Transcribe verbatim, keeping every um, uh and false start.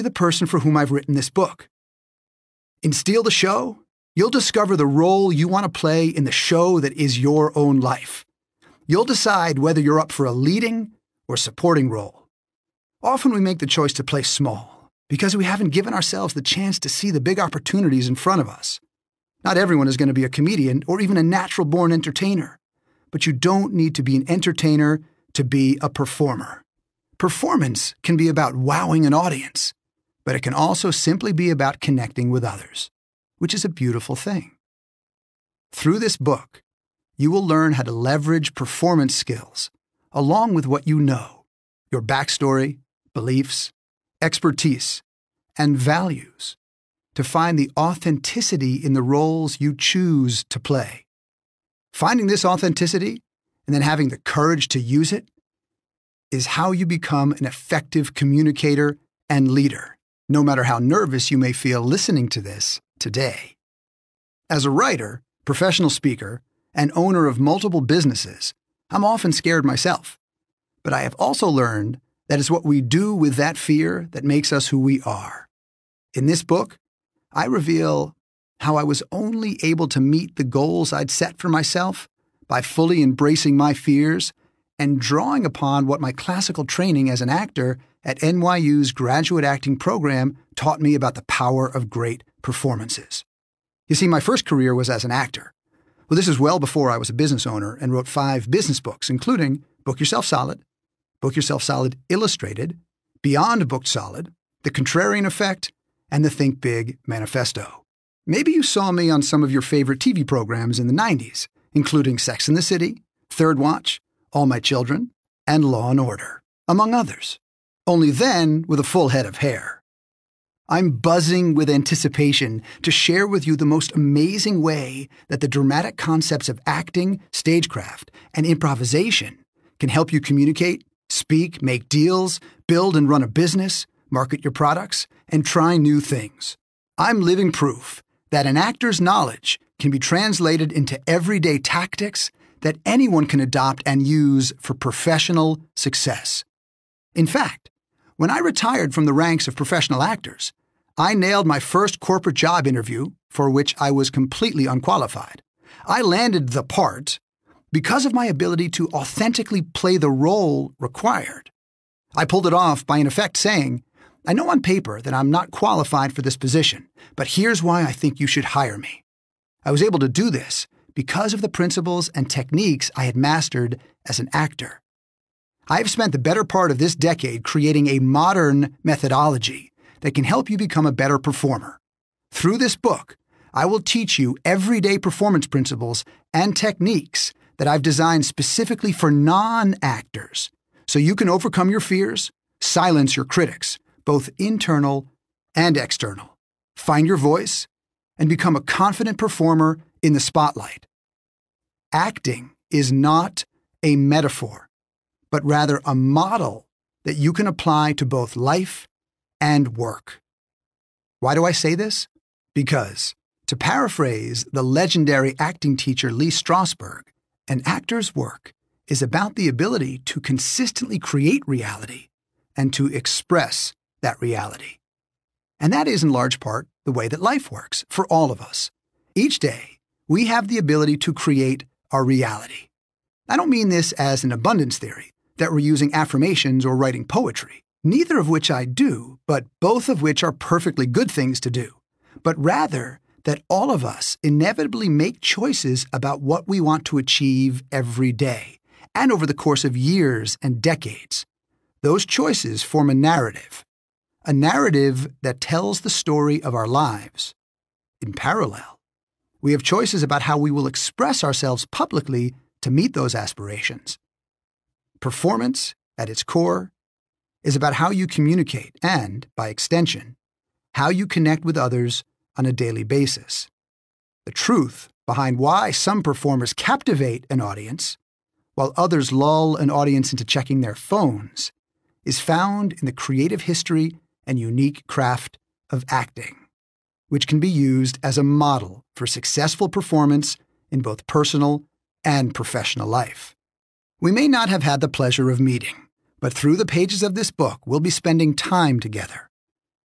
the person for whom I've written this book. In Steal the Show, you'll discover the role you want to play in the show that is your own life. You'll decide whether you're up for a leading or supporting role. Often we make the choice to play small because we haven't given ourselves the chance to see the big opportunities in front of us. Not everyone is going to be a comedian or even a natural-born entertainer, but you don't need to be an entertainer to be a performer. Performance can be about wowing an audience, but it can also simply be about connecting with others, which is a beautiful thing. Through this book, you will learn how to leverage performance skills along with what you know, your backstory, beliefs, expertise, and values, to find the authenticity in the roles you choose to play. Finding this authenticity and then having the courage to use it is how you become an effective communicator and leader, no matter how nervous you may feel listening to this today. As a writer, professional speaker, and owner of multiple businesses, I'm often scared myself. But I have also learned that it's what we do with that fear that makes us who we are. In this book, I reveal how I was only able to meet the goals I'd set for myself by fully embracing my fears and drawing upon what my classical training as an actor at N Y U's graduate acting program taught me about the power of great performances. You see, my first career was as an actor. Well, this is well before I was a business owner and wrote five business books, including Book Yourself Solid, Book Yourself Solid Illustrated, Beyond Booked Solid, The Contrarian Effect, and the Think Big Manifesto. Maybe you saw me on some of your favorite T V programs in the nineties, including Sex and the City, Third Watch, All My Children, and Law and Order, among others. Only then with a full head of hair. I'm buzzing with anticipation to share with you the most amazing way that the dramatic concepts of acting, stagecraft, and improvisation can help you communicate, speak, make deals, build and run a business, market your products, and try new things. I'm living proof that an actor's knowledge can be translated into everyday tactics that anyone can adopt and use for professional success. In fact, when I retired from the ranks of professional actors, I nailed my first corporate job interview, for which I was completely unqualified. I landed the part because of my ability to authentically play the role required. I pulled it off by in effect saying, I know on paper that I'm not qualified for this position, but here's why I think you should hire me. I was able to do this because of the principles and techniques I had mastered as an actor. I have spent the better part of this decade creating a modern methodology that can help you become a better performer. Through this book, I will teach you everyday performance principles and techniques that I've designed specifically for non-actors, so you can overcome your fears, silence your critics, both internal and external, find your voice, and become a confident performer in the spotlight. Acting is not a metaphor, but rather a model that you can apply to both life and work. Why do I say this? Because, to paraphrase the legendary acting teacher Lee Strasberg, an actor's work is about the ability to consistently create reality and to express that reality. And that is in large part the way that life works for all of us. Each day, we have the ability to create our reality. I don't mean this as an abundance theory, that we're using affirmations or writing poetry, neither of which I do, but both of which are perfectly good things to do, but rather that all of us inevitably make choices about what we want to achieve every day, and over the course of years and decades. Those choices form a narrative, a narrative that tells the story of our lives. In parallel, we have choices about how we will express ourselves publicly to meet those aspirations. Performance, at its core, is about how you communicate and, by extension, how you connect with others on a daily basis. The truth behind why some performers captivate an audience, while others lull an audience into checking their phones, is found in the creative history and unique craft of acting, which can be used as a model for successful performance in both personal and professional life. We may not have had the pleasure of meeting, but through the pages of this book, we'll be spending time together.